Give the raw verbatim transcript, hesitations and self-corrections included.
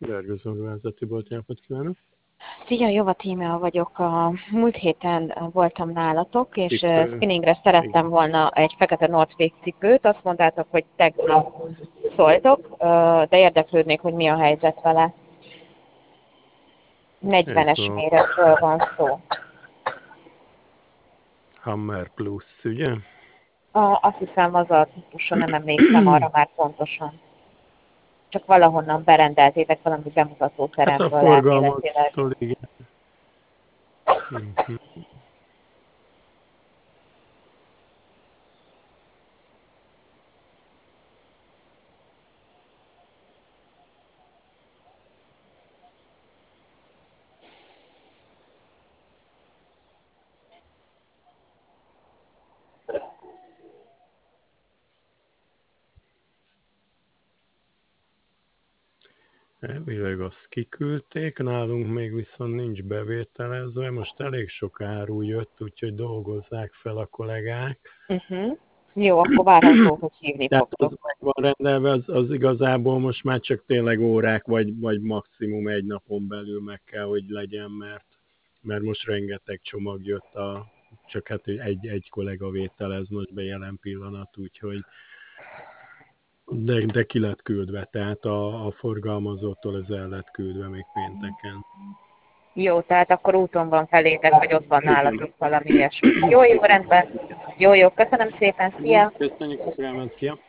Gergő Szolgálati Jápot kívánok. Szia, Jova Tímea vagyok. A múlt héten voltam nálatok, és Itt, uh, spinningre szerettem volna egy fekete North Face cipőt. Azt mondtátok, hogy tegnap szóltok, de érdeklődnék, hogy mi a helyzet vele. negyvenes méretről van szó. Hammer Plus, ugye? A, azt hiszem, az a típusa, nem emlékszem arra már pontosan. Csak valahonnan berendeltétek valami bemutatóteremből. Hát a forgalmattól, igen. Mm-hmm. Elvileg azt kiküldték, nálunk még viszont nincs bevételezve, most elég sok áru jött, úgyhogy dolgozzák fel a kollégák. Uh-huh. Jó, akkor várható, hogy hívni Tehát fogtok. az meg van rendelve, az, az igazából most már csak tényleg órák, vagy, vagy maximum egy napon belül meg kell, hogy legyen, mert, mert most rengeteg csomag jött, a, csak hát egy, egy kollega vételez most be jelen pillanat, úgyhogy de, de ki lett küldve, tehát a, a forgalmazótól ez el lett küldve még pénteken. Jó, tehát akkor úton van felétek, vagy ott van nálatok valami ilyesmi. Jó, jó, rendben. Jó, jó, köszönöm szépen, szia! Köszönjük a figyelmet, szia!